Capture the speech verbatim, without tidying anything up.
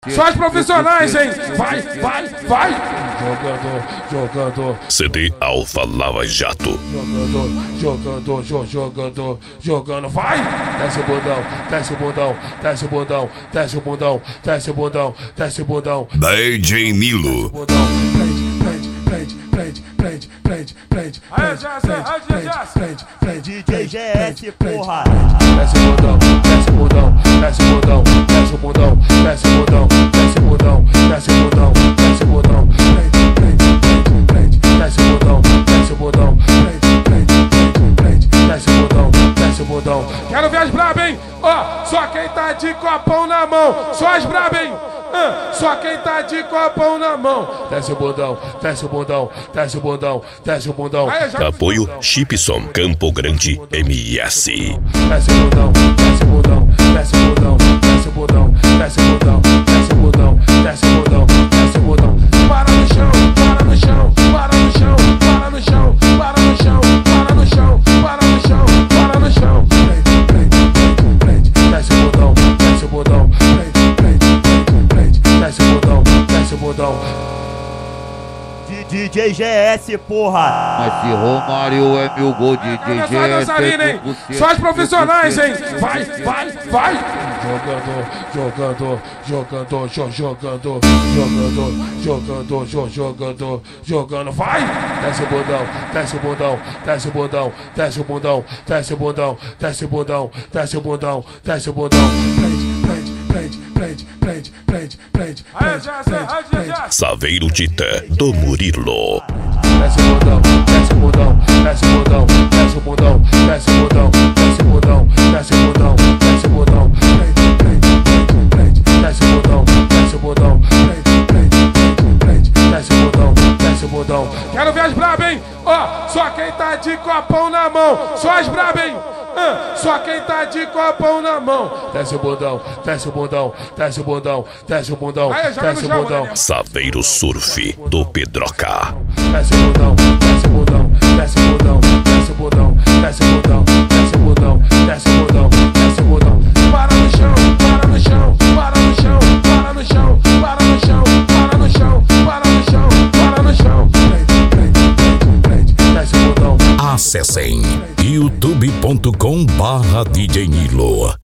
Só os profissionais, hein? Vai, vai, vai! Jogador, jogador. C D Alfa Lava Jato. Jogador, jogador, jogador, jogando. Vai! Desce o bundão, desce o bundão, desce o bundão, desce o bundão, desce o bundão, desce o bundão. D J Nilo. Prende, prende, prende, prende, prende, prende, prende, prende, prende, D J G S, porra! Desce o bundão, desce o bundão, desce o bundão, desce o bundão, desce o bundão, desce o bundão, desce o bundão, desce o bundão, prende, prende, prende, desce o bundão, desce o bundão, prende, prende, prende, desce o bundão, desce o bundão. Quero ver as brabas, hein? Ó, só quem tá de copão na mão, só as brabas, hein? Uh, só quem tá de copão na mão. Desce o bundão, desce o bundão, desce o bundão, desce o bundão. Apoio Chipson Campo Grande M S. Desce o bundão, desce o bundão, desce o bundão, desce o bundão, desce o bundão, desce o bundão, desce o bundão, desce o bundão. Para no chão, para no chão, para no chão, para no chão, para no chão, para no chão, para no chão, para no chão. Prende, prende, prende, prende, desce o bundão, desce o bundão, prende, prende, prende, desce o bundão, desce o bundão. D J G S, porra! Mas se Romário é meu gol, D J G S é só os profissionais, hein? Vai, vai, vai! Jogador, jogador, jogador, jo- jogador, jogador, jogador, jo- jogador, jogando, vai! Desce o bundão, desce o bundão, desce o bundão, desce o bundão, desce o bundão, desce o bundão, desce o bundão, desce o bundão, prende, prende, prende, prende, prende, prende, prende, prende, prende. Saveiro Tita do Murilo. Desce o bundão, desce o bundão, desce o bundão, desce o bundão, desce o bundão, desce o bundão, desce o bundão, desce o bundão, prende, prende, prende, desce o bundão, desce o bundão, prende, prende, prende, desce o bundão, desce o bundão. Quero ver as brabas, hein? Ó, só quem tá de copão na mão, só as brabas, hein? Uh, só quem tá de copão na mão. Desce o bundão, desce o bundão, desce o bundão, desce o bundão, desce o bundão. Saveiro Surf do Pedroca. Desce o bundão, desce o bundão, desce o bundão, desce o bundão, desce o bundão, desce o bundão, desce o bundão, desce o bundão. Para no chão, para no chão, para no chão, para no chão, para no chão, para no chão, para no chão, para no chão. Prende, prende, prende, prende, desce o bundão. Acessem youtube ponto com barra D J Nilo.